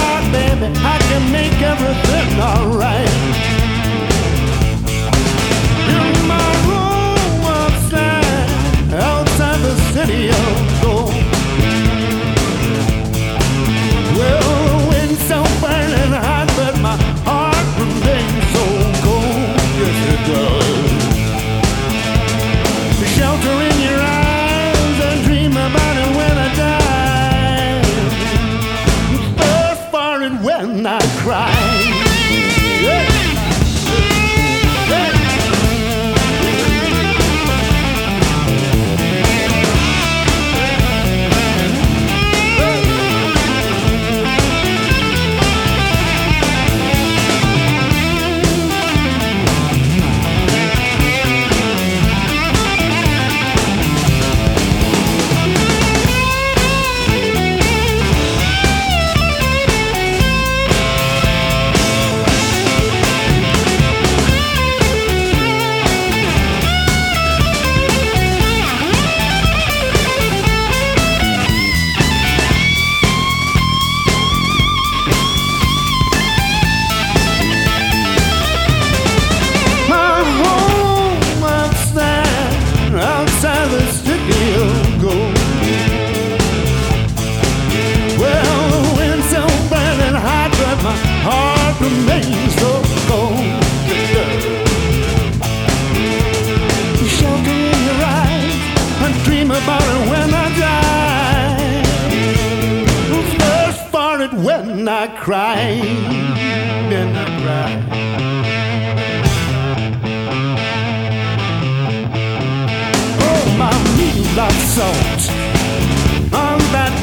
heart, baby, I can make everything alright. In my room outside the city of gold. Well, the wind's so burning hot, but my heart remains so cold. Yes, it does. Shelter in your eyes and dream about it when I die. First farted when I cry. Yeah. Remains so cold. Shelter in your eyes and dream about it when I die. First farted when I cry. Then I cry. Oh, my meat, lots salt on that